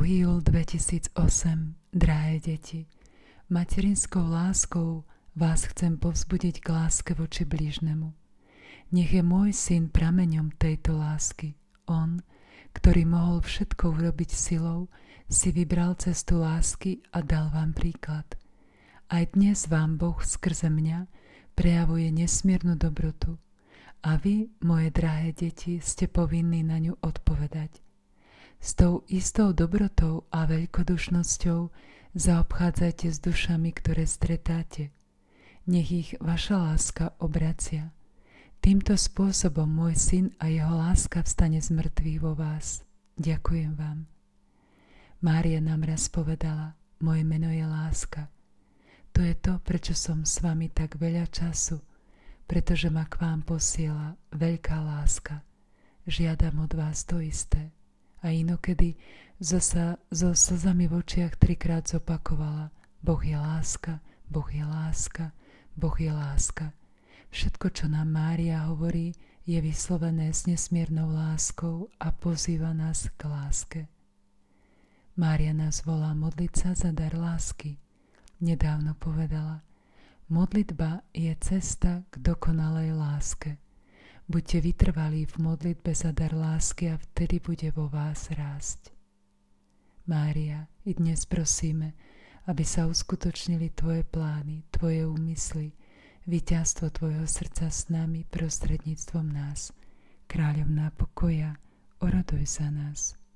júl 2008. Drahé deti, materinskou láskou vás chcem povzbudiť k láske voči blížnemu. Nech je môj syn prameňom tejto lásky. On, ktorý mohol všetko urobiť silou, si vybral cestu lásky a dal vám príklad. Aj dnes vám Boh skrze mňa prejavuje nesmiernu dobrotu a vy, moje drahé deti, ste povinní na ňu odpovedať. S tou istou dobrotou a veľkodušnosťou zaobchádzajte s dušami, ktoré stretáte. Nech ich vaša láska obracia. Týmto spôsobom môj syn a jeho láska vstane z mŕtvych vo vás. Ďakujem vám. Mária nám raz povedala, moje meno je láska. To je to, prečo som s vami tak veľa času, pretože ma k vám posiela veľká láska. Žiadam od vás to isté. A inokedy zasa so slzami v očiach 3-krát zopakovala: Boh je láska, Boh je láska, Boh je láska. Všetko, čo nám Mária hovorí, je vyslovené s nesmiernou láskou a pozýva nás k láske. Mária nás volá modliť sa za dar lásky. Nedávno povedala: modlitba je cesta k dokonalej láske. Buďte vytrvalí v modlitbe za dar lásky a vtedy bude vo vás rásť. Mária, i dnes prosíme, aby sa uskutočnili tvoje plány, tvoje úmysly, víťazstvo tvojho srdca s nami prostredníctvom nás. Kráľovná pokoja, oroduj za nás.